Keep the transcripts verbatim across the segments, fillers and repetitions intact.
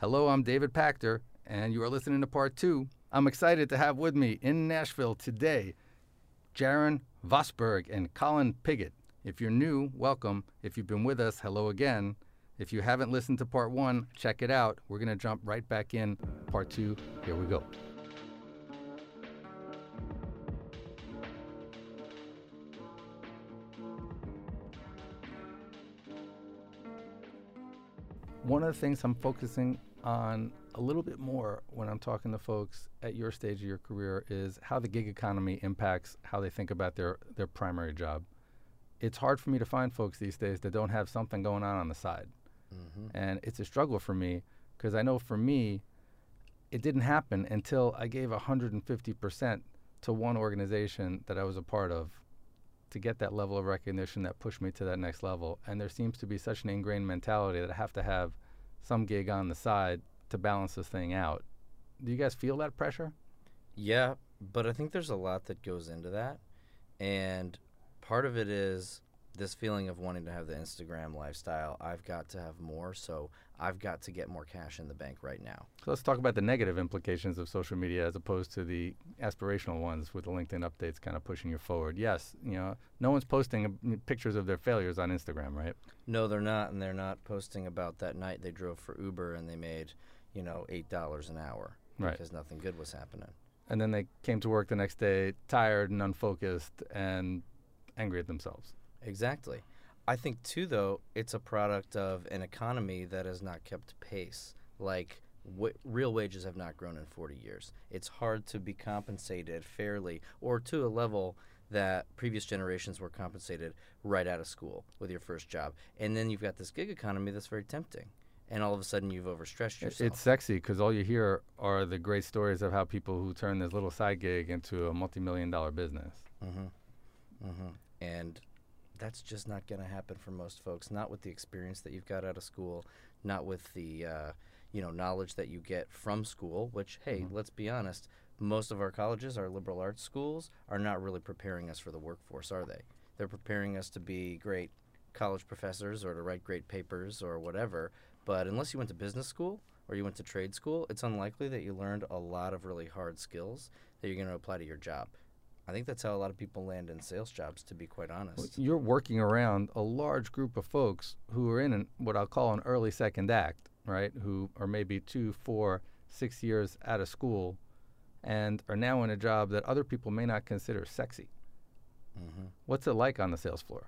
Hello, I'm David Pachter, and you are listening to part two. I'm excited to have with me in Nashville today, Jaron Vosberg and Colin Piggott. If you're new, welcome. If you've been with us, hello again. If you haven't listened to part one, check it out. We're going to jump right back in. Part two, here we go. One of the things I'm focusing on a little bit more when I'm talking to folks at your stage of your career is how the gig economy impacts how they think about their, their primary job. It's hard for me to find folks these days that don't have something going on on the side. Mm-hmm. And it's a struggle for me because I know for me, it didn't happen until I gave one hundred fifty percent to one organization that I was a part of to get that level of recognition that pushed me to that next level. And there seems to be such an ingrained mentality that I have to have some gig on the side to balance this thing out. Do you guys feel that pressure? Yeah, but I think there's a lot that goes into that. And part of it is this feeling of wanting to have the Instagram lifestyle. I've got to have more, so I've got to get more cash in the bank right now. So let's talk about the negative implications of social media as opposed to the aspirational ones with the LinkedIn updates kind of pushing you forward. Yes, you know, no one's posting uh, pictures of their failures on Instagram, right? No, they're not, and they're not posting about that night they drove for Uber and they made, you know, eight dollars an hour because right. nothing good was happening. And then they came to work the next day tired and unfocused and angry at themselves. Exactly. I think, too, though, it's a product of an economy that has not kept pace. Like, w- real wages have not grown in forty years. It's hard to be compensated fairly or to a level that previous generations were compensated right out of school with your first job. And then you've got this gig economy that's very tempting. And all of a sudden, you've overstretched yourself. It's sexy because all you hear are the great stories of how people who turn this little side gig into a multi-million dollar business. Mm-hmm. Mm-hmm. And that's just not going to happen for most folks, not with the experience that you've got out of school, not with the uh, you know knowledge that you get from school, which, hey, mm-hmm. let's be honest, most of our colleges, our liberal arts schools, are not really preparing us for the workforce, are they? They're preparing us to be great college professors or to write great papers or whatever, but unless you went to business school or you went to trade school, it's unlikely that you learned a lot of really hard skills that you're going to apply to your job. I think that's how a lot of people land in sales jobs, to be quite honest. Well, you're working around a large group of folks who are in an, what I'll call an early second act, right, who are maybe two, four, six years out of school and are now in a job that other people may not consider sexy. Mm-hmm. What's it like on the sales floor?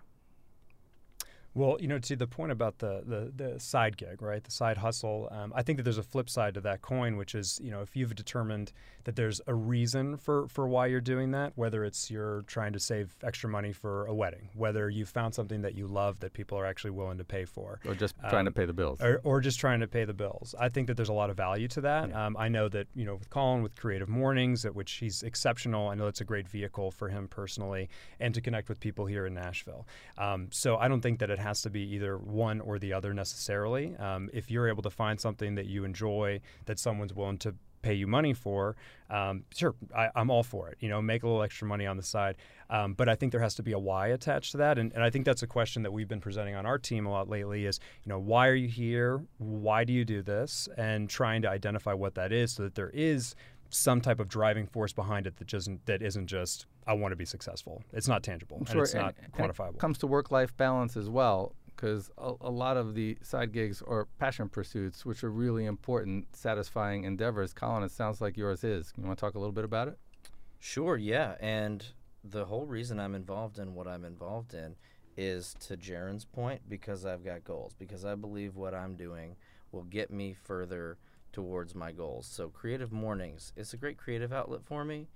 Well, you know, to the point about the, the, the side gig, right, the side hustle, um, I think that there's a flip side to that coin, which is, you know, if you've determined that there's a reason for, for why you're doing that, whether it's you're trying to save extra money for a wedding, whether you found something that you love that people are actually willing to pay for. Or just um, trying to pay the bills. Or, or just trying to pay the bills. I think that there's a lot of value to that. Yeah. Um, I know that, you know, with Colin, with Creative Mornings, at which he's exceptional, I know it's a great vehicle for him personally and to connect with people here in Nashville. Um, so I don't think that it has to be either one or the other necessarily. Um, if you're able to find something that you enjoy, that someone's willing to pay you money for, um, sure, I, I'm all for it. You know, make a little extra money on the side. Um, but I think there has to be a why attached to that. And, and I think that's a question that we've been presenting on our team a lot lately is, you know, why are you here? Why do you do this? And trying to identify what that is so that there is some type of driving force behind it that isn't, that isn't just, I want to be successful. It's not tangible. Sure, and it's and, not and quantifiable. It comes to work-life balance as well. Because a, a lot of the side gigs or passion pursuits, which are really important, satisfying endeavors, Colin, it sounds like yours is. You want to talk a little bit about it? Sure, yeah. And the whole reason I'm involved in what I'm involved in is, to Jaron's point, because I've got goals, because I believe what I'm doing will get me further towards my goals. So Creative Mornings, it's a great creative outlet for me.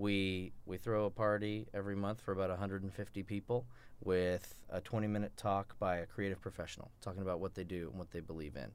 We we throw a party every month for about one hundred fifty people with a twenty-minute talk by a creative professional talking about what they do and what they believe in.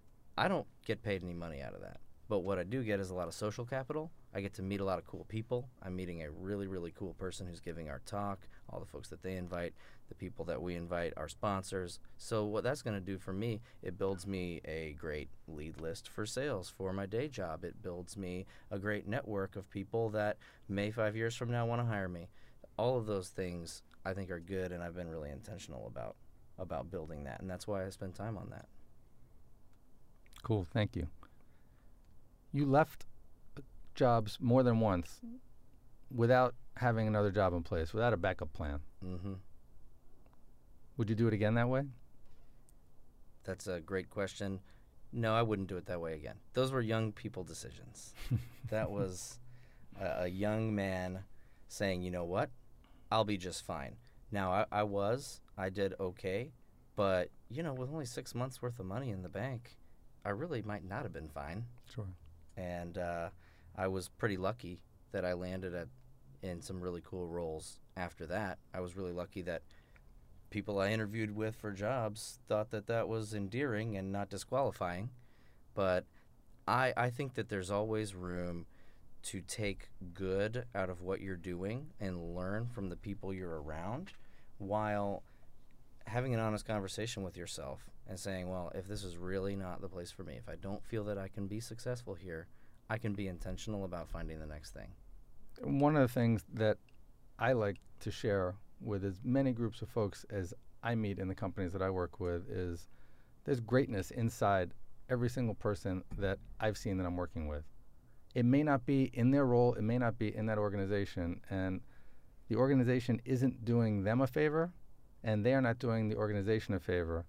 I don't get paid any money out of that. But what I do get is a lot of social capital. I get to meet a lot of cool people. I'm meeting a really, really cool person who's giving our talk, all the folks that they invite, the people that we invite, our sponsors. So what that's going to do for me, it builds me a great lead list for sales for my day job. It builds me a great network of people that may five years from now want to hire me. All of those things I think are good, and I've been really intentional about about building that, and that's why I spend time on that. Cool, thank you. You left jobs more than once without having another job in place, without a backup plan. Mm-hmm. Would you do it again that way? That's a great question. No, I wouldn't do it that way again. Those were young people decisions. That was a, a young man saying, you know what, I'll be just fine. Now, I, I was, I did okay, but, you know, with only six months worth of money in the bank, I really might not have been fine. Sure. And uh, I was pretty lucky that I landed at in some really cool roles after that. I was really lucky that people I interviewed with for jobs thought that that was endearing and not disqualifying. But I, I think that there's always room to take good out of what you're doing and learn from the people you're around while having an honest conversation with yourself and saying, well, if this is really not the place for me, if I don't feel that I can be successful here, I can be intentional about finding the next thing. One of the things that I like to share with as many groups of folks as I meet in the companies that I work with is there's greatness inside every single person that I've seen that I'm working with. It may not be in their role, it may not be in that organization, and the organization isn't doing them a favor, and they are not doing the organization a favor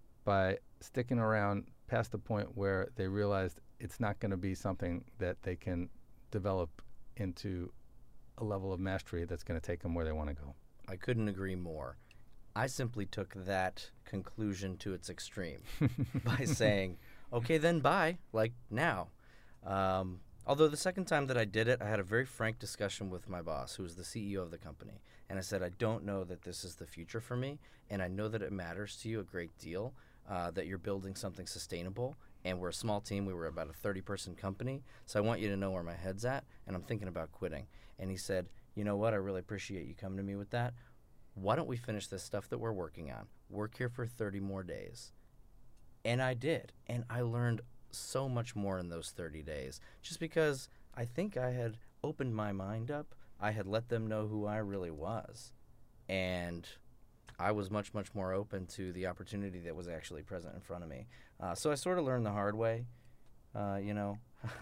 by sticking around past the point where they realized it's not going to be something that they can develop into a level of mastery that's going to take them where they want to go. I couldn't agree more. I simply took that conclusion to its extreme by saying, okay, then bye, like now. Um, although the second time that I did it, I had a very frank discussion with my boss, who was the C E O of the company. And I said, I don't know that this is the future for me, and I know that it matters to you a great deal, uh, that you're building something sustainable. And we're a small team. We were about a thirty-person company. So I want you to know where my head's at, and I'm thinking about quitting. And he said, you know what? I really appreciate you coming to me with that. Why don't we finish this stuff that we're working on? Work here for thirty more days. And I did. And I learned so much more in those thirty days just because I think I had opened my mind up. I had let them know who I really was. And I was much, much more open to the opportunity that was actually present in front of me. Uh, so I sort of learned the hard way, uh, you know,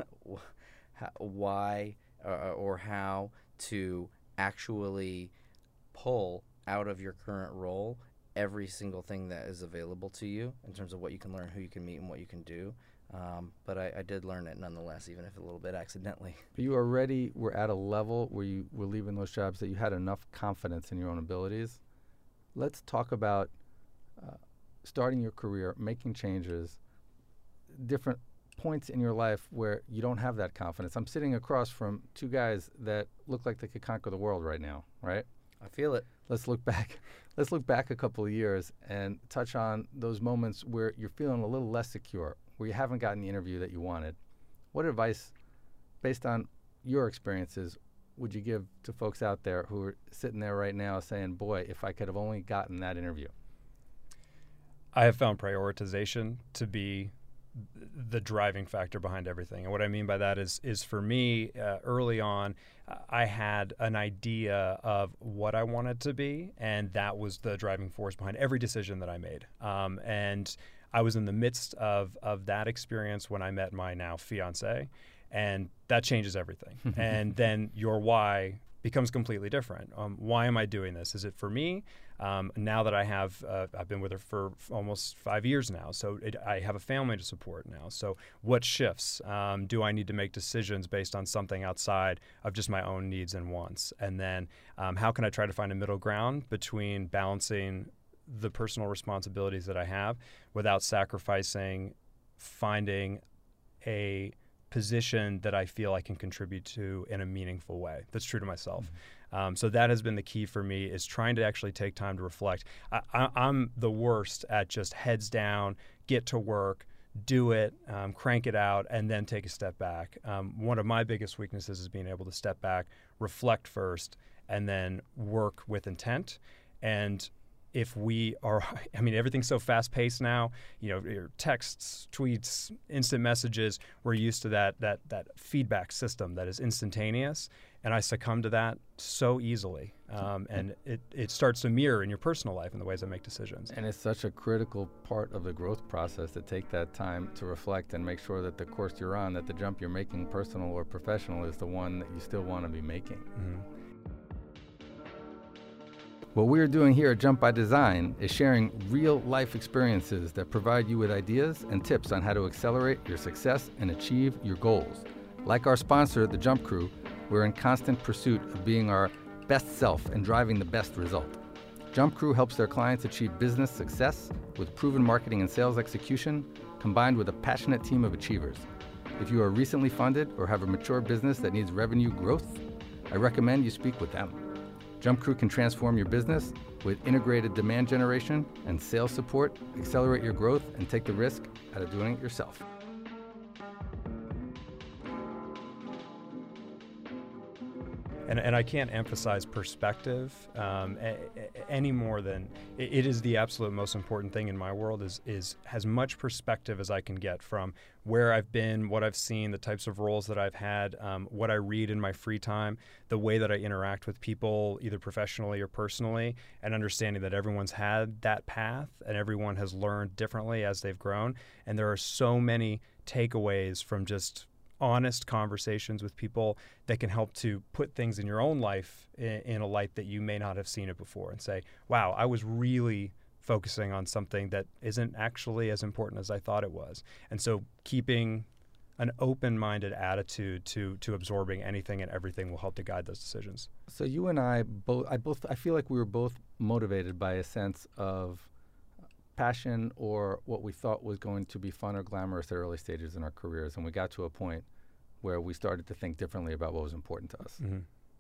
why uh, or how to actually pull out of your current role every single thing that is available to you in terms of what you can learn, who you can meet, and what you can do. Um, but I, I did learn it nonetheless, even if a little bit accidentally. But you already were at a level where you were leaving those jobs that you had enough confidence in your own abilities. Let's talk about uh, starting your career, making changes, different points in your life where you don't have that confidence. I'm sitting across from two guys that look like they could conquer the world right now, right? I feel it. Let's look back. Let's look back a couple of years and touch on those moments where you're feeling a little less secure, where you haven't gotten the interview that you wanted. What advice, based on your experiences, would you give to folks out there who are sitting there right now saying, boy, if I could have only gotten that interview? I have found prioritization to be the driving factor behind everything. And what I mean by that is, is for me, uh, early on, uh, I had an idea of what I wanted to be, and that was the driving force behind every decision that I made. Um, and I was in the midst of, of that experience when I met my now fiance, and that changes everything. And then your why becomes completely different. Um, why am I doing this? Is it for me? Um, now that I have, uh, I've been with her for f- almost five years now, so it, I have a family to support now. So what shifts? Um, do I need to make decisions based on something outside of just my own needs and wants? And then um, how can I try to find a middle ground between balancing the personal responsibilities that I have without sacrificing finding a position that I feel I can contribute to in a meaningful way that's true to myself. Mm-hmm. Um, so that has been the key for me, is trying to actually take time to reflect. I, I, I'm the worst at just heads down, get to work, do it, um, crank it out, and then take a step back. Um, one of my biggest weaknesses is being able to step back, reflect first, and then work with intent. And if we are, I mean, everything's so fast paced now, you know, your texts, tweets, instant messages, we're used to that, that, that feedback system that is instantaneous. And I succumb to that so easily. Um, and it, it starts to mirror in your personal life in the ways I make decisions. And it's such a critical part of the growth process to take that time to reflect and make sure that the course you're on, that the jump you're making, personal or professional, is the one that you still want to be making. Mm-hmm. What we're doing here at Jump by Design is sharing real life experiences that provide you with ideas and tips on how to accelerate your success and achieve your goals. Like our sponsor, the Jump Crew, we're in constant pursuit of being our best self and driving the best result. Jump Crew helps their clients achieve business success with proven marketing and sales execution, combined with a passionate team of achievers. If you are recently funded or have a mature business that needs revenue growth, I recommend you speak with them. Jump Crew can transform your business with integrated demand generation and sales support, accelerate your growth, and take the risk out of doing it yourself. And, and I can't emphasize perspective um, a, a, any more than it, it is the absolute most important thing in my world is, is as much perspective as I can get from where I've been, what I've seen, the types of roles that I've had, um, what I read in my free time, the way that I interact with people, either professionally or personally, and understanding that everyone's had that path and everyone has learned differently as they've grown. And there are so many takeaways from just honest conversations with people that can help to put things in your own life in, in a light that you may not have seen it before and say, wow, I was really focusing on something that isn't actually as important as I thought it was. And so keeping an open-minded attitude to to absorbing anything and everything will help to guide those decisions. So you and I both, I both, I feel like we were both motivated by a sense of passion or what we thought was going to be fun or glamorous at early stages in our careers, and we got to a point where we started to think differently about what was important to us. Mm-hmm.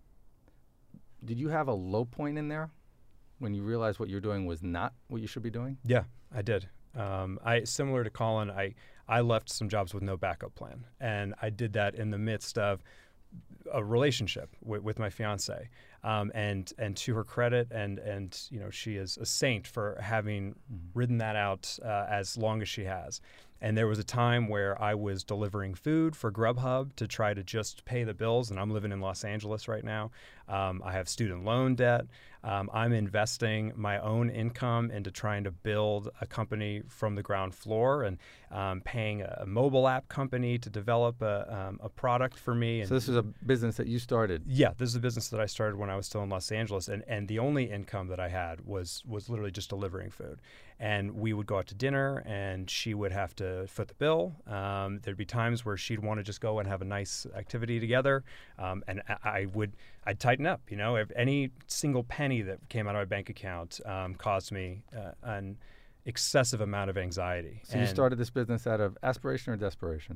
Did you have a low point in there when you realized what you're doing was not what you should be doing? Yeah, I did. Um, I similar to Colin, I I left some jobs with no backup plan, and I did that in the midst of a relationship with, with my fiance. Um, and and to her credit, and and you know, she is a saint for having mm-hmm. ridden that out uh, as long as she has. And there was a time where I was delivering food for Grubhub to try to just pay the bills, and I'm living in Los Angeles right now. Um, I have student loan debt. Um, I'm investing my own income into trying to build a company from the ground floor, and um, paying a, a mobile app company to develop a, um, a product for me. And so this is a business that you started? Yeah, this is a business that I started when I was still in Los Angeles, and, and the only income that I had was was literally just delivering food. And we would go out to dinner, and she would have to foot the bill. Um, there'd be times where she'd want to just go and have a nice activity together, um, and I, I would I'd tighten up. You know, if any single penny that came out of my bank account um, caused me uh, an excessive amount of anxiety. So and you started this business out of aspiration or desperation?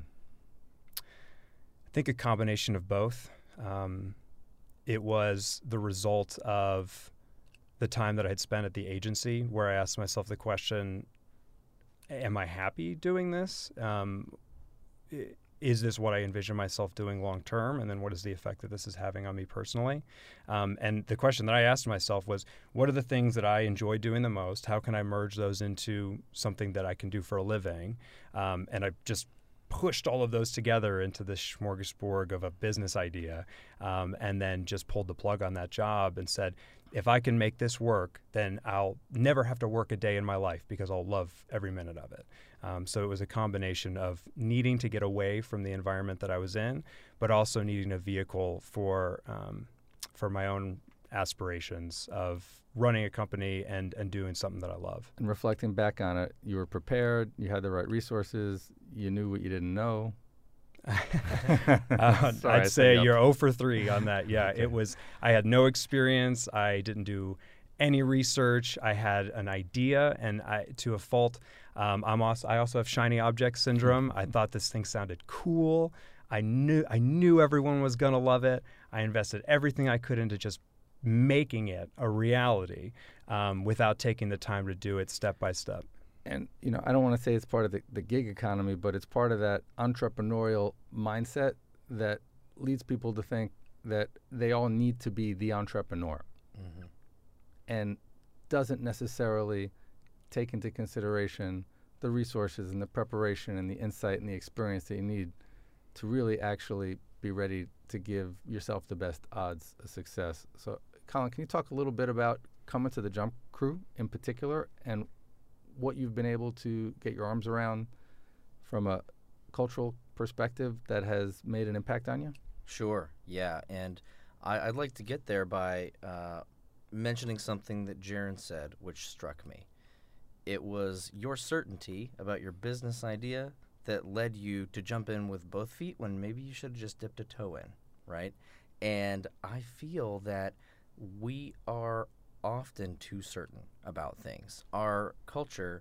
I think a combination of both. Um, it was the result of the time that I had spent at the agency, where I asked myself the question, am I happy doing this? Um, is this what I envision myself doing long term? And then what is the effect that this is having on me personally? Um, and the question that I asked myself was, what are the things that I enjoy doing the most? How can I merge those into something that I can do for a living? Um, and I just pushed all of those together into this smorgasbord of a business idea, um, and then just pulled the plug on that job and said, if I can make this work, then I'll never have to work a day in my life because I'll love every minute of it. Um, so it was a combination of needing to get away from the environment that I was in, but also needing a vehicle for um, for my own aspirations of running a company and, and doing something that I love. And reflecting back on it, you were prepared, you had the right resources, you knew what you didn't know. uh, Sorry, I'd say you're up. zero for three on that. Yeah, okay. It was, I had no experience. I didn't do any research. I had an idea, and I, to a fault, um, I'm also, I also have shiny object syndrome. I thought this thing sounded cool. I knew, I knew everyone was going to love it. I invested everything I could into just making it a reality, um, without taking the time to do it step by step. And, you know, I don't want to say it's part of the, the gig economy, but it's part of that entrepreneurial mindset that leads people to think that they all need to be the entrepreneur. Mm-hmm. And doesn't necessarily take into consideration the resources and the preparation and the insight and the experience that you need to really actually be ready to give yourself the best odds of success. So, Colin, can you talk a little bit about coming to the Jump Crew in particular and what you've been able to get your arms around from a cultural perspective that has made an impact on you? Sure, yeah. And I, I'd like to get there by uh, mentioning something that Jaron said, which struck me. It was your certainty about your business idea that led you to jump in with both feet when maybe you should have just dipped a toe in, right? And I feel that we are often too certain about things. Our culture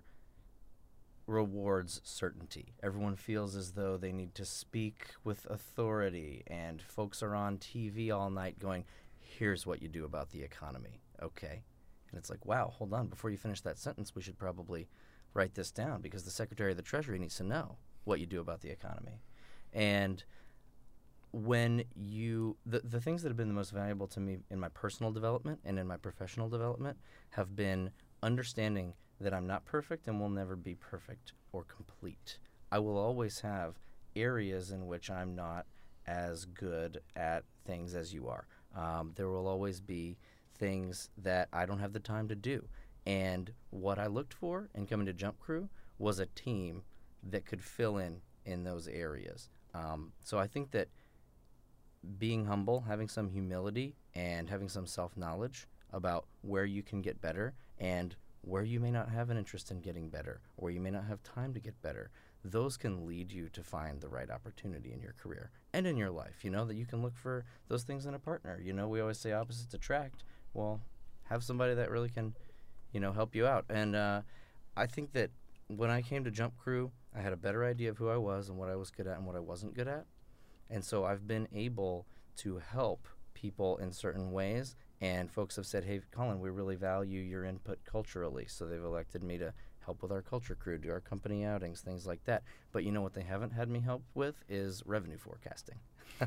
rewards certainty. Everyone feels as though they need to speak with authority, and folks are on T V all night going, here's what you do about the economy. Okay. And it's like, wow, hold on. Before you finish that sentence, we should probably write this down because the Secretary of the Treasury needs to know what you do about the economy. And when you, the, the things that have been the most valuable to me in my personal development and in my professional development have been understanding that I'm not perfect and will never be perfect or complete. I will always have areas in which I'm not as good at things as you are. Um, there will always be things that I don't have the time to do. And what I looked for in coming to Jump Crew was a team that could fill in in those areas. Um, so I think that being humble, having some humility, and having some self-knowledge about where you can get better and where you may not have an interest in getting better, or you may not have time to get better, those can lead you to find the right opportunity in your career and in your life. You know, that you can look for those things in a partner. You know, we always say opposites attract. Well, have somebody that really can, you know, help you out. And uh, I think that when I came to Jump Crew, I had a better idea of who I was and what I was good at and what I wasn't good at. And so I've been able to help people in certain ways. And folks have said, hey, Colin, we really value your input culturally. So they've elected me to help with our culture crew, do our company outings, things like that. But you know what they haven't had me help with is revenue forecasting.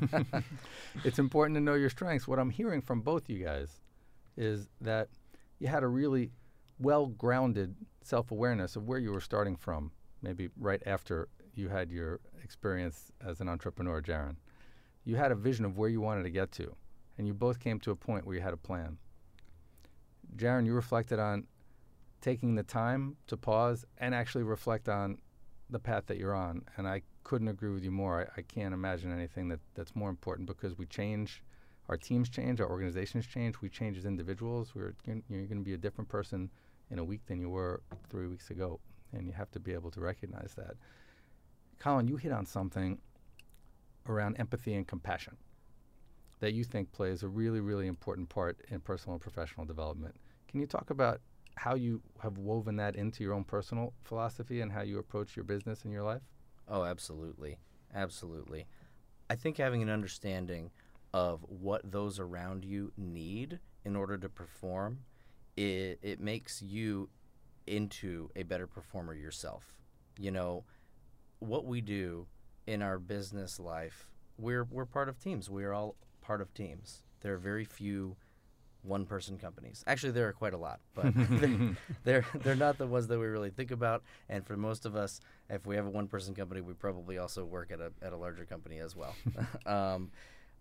It's important to know your strengths. What I'm hearing from both you guys is that you had a really well-grounded self-awareness of where you were starting from, maybe right after you had your experience as an entrepreneur, Jaron. You had a vision of where you wanted to get to, and you both came to a point where you had a plan. Jaron, you reflected on taking the time to pause and actually reflect on the path that you're on, and I couldn't agree with you more. I, I can't imagine anything that, that's more important because we change, our teams change, our organizations change, we change as individuals. We're, you're, you're going to be a different person in a week than you were three weeks ago, and you have to be able to recognize that. Colin, you hit on something around empathy and compassion that you think plays a really, really important part in personal and professional development. Can you talk about how you have woven that into your own personal philosophy and how you approach your business and your life? Oh, absolutely. Absolutely. I think having an understanding of what those around you need in order to perform, it, it makes you into a better performer yourself. You know, what we do in our business life, we're we're part of teams. We're all part of teams. There are very few one-person companies. Actually, there are quite a lot, but they're, they're they're not the ones that we really think about. And for most of us, if we have a one-person company, we probably also work at a at a larger company as well. um,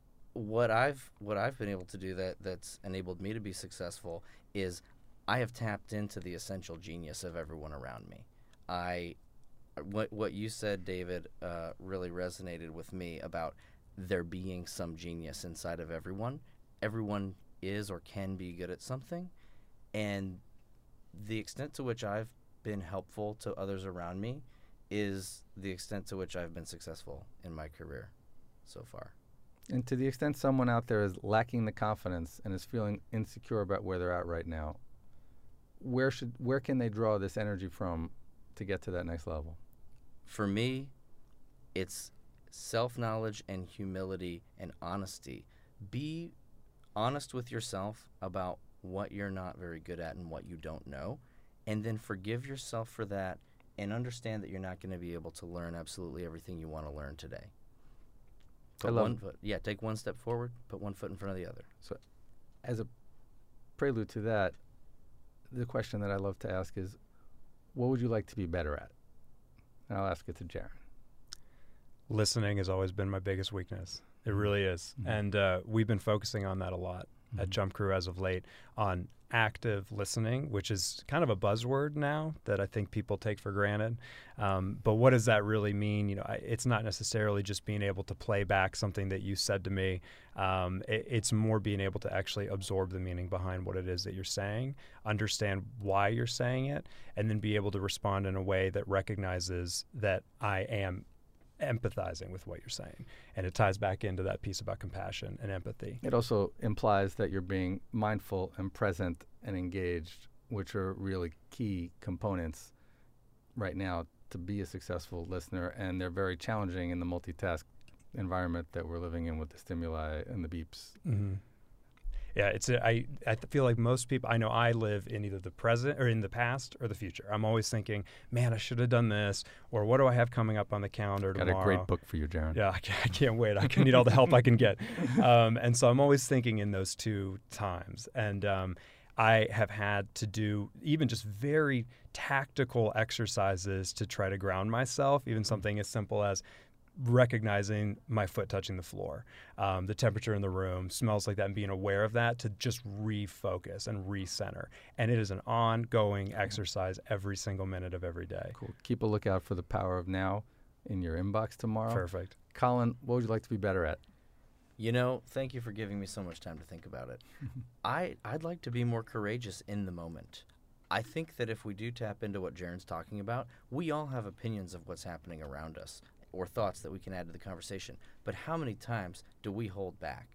what I've what I've been able to do that that's enabled me to be successful is I have tapped into the essential genius of everyone around me. I what what you said, David, uh, really resonated with me about there being some genius inside of everyone. Everyone is or can be good at something, and the extent to which I've been helpful to others around me is the extent to which I've been successful in my career so far. And to the extent someone out there is lacking the confidence and is feeling insecure about where they're at right now, where should where can they draw this energy from to get to that next level? For me, it's self-knowledge and humility and honesty. Be honest with yourself about what you're not very good at and what you don't know, and then forgive yourself for that and understand that you're not going to be able to learn absolutely everything you want to learn today. Put I love one it. foot, yeah, take one step forward, put one foot in front of the other. So as a prelude to that, the question that I love to ask is, what would you like to be better at? And I'll ask it to Jaron. Listening has always been my biggest weakness. It Mm-hmm. really is. Mm-hmm. And uh, we've been focusing on that a lot Mm-hmm. at Jump Crew as of late, on active listening, which is kind of a buzzword now that I think people take for granted. Um, but what does that really mean? You know, I, it's not necessarily just being able to play back something that you said to me. Um, it, it's more being able to actually absorb the meaning behind what it is that you're saying, understand why you're saying it, and then be able to respond in a way that recognizes that I am empathizing with what you're saying. And it ties back into that piece about compassion and empathy. It also implies that you're being mindful and present and engaged, which are really key components right now to be a successful listener. And they're very challenging in the multitask environment that we're living in with the stimuli and the beeps. Mm-hmm. Yeah, it's a, I, I feel like most people, I know I live in either the present or in the past or the future. I'm always thinking, man, I should have done this, or what do I have coming up on the calendar Got tomorrow? a great book for you, Jaron. Yeah, I can't, I can't wait. I can need all the help I can get. Um, and so I'm always thinking in those two times. And um, I have had to do even just very tactical exercises to try to ground myself, even something as simple as recognizing my foot touching the floor, um, the temperature in the room, smells like that, and being aware of that to just refocus and recenter. And it is an ongoing exercise every single minute of every day. Cool. Keep a lookout for the Power of Now in your inbox tomorrow. Perfect. Colin, what would you like to be better at? You know, thank you for giving me so much time to think about it. I, I'd like to be more courageous in the moment. I think that if we do tap into what Jaron's talking about, we all have opinions of what's happening around us, or thoughts that we can add to the conversation. But how many times do we hold back?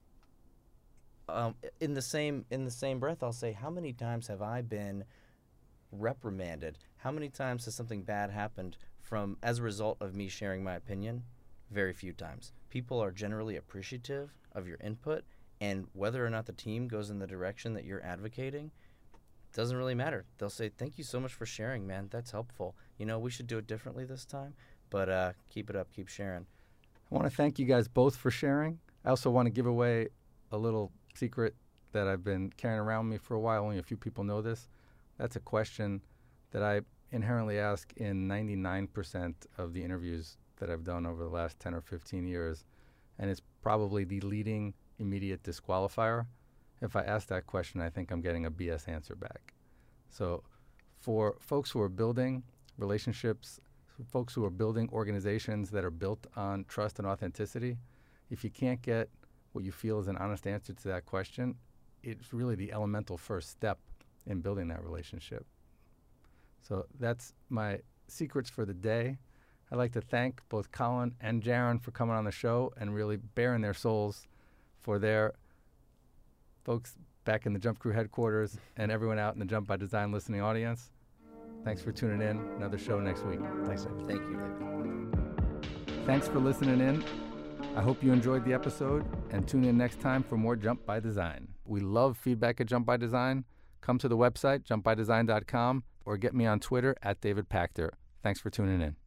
Um, in the same in the same breath, I'll say, how many times have I been reprimanded? How many times has something bad happened from as a result of me sharing my opinion? Very few times. People are generally appreciative of your input, and whether or not the team goes in the direction that you're advocating, doesn't really matter. They'll say, thank you so much for sharing, man. That's helpful. You know, we should do it differently this time. But uh, keep it up, keep sharing. I want to thank you guys both for sharing. I also want to give away a little secret that I've been carrying around me for a while. Only a few people know this. That's a question that I inherently ask in ninety-nine percent of the interviews that I've done over the last ten or fifteen years. And it's probably the leading immediate disqualifier. If I ask that question, I think I'm getting a B S answer back. So for folks who are building relationships, folks who are building organizations that are built on trust and authenticity, if you can't get what you feel is an honest answer to that question, it's really the elemental first step in building that relationship. So that's my secrets for the day. I'd like to thank both Colin and Jaron for coming on the show and really bearing their souls for their folks back in the Jump Crew headquarters and everyone out in the Jump by Design listening audience. Thanks for tuning in. Another show next week. Thanks, David. Thank you, David. Thanks for listening in. I hope you enjoyed the episode, and tune in next time for more Jump by Design. We love feedback at Jump by Design. Come to the website, jump by design dot com, or get me on Twitter at David Pachter. Thanks for tuning in.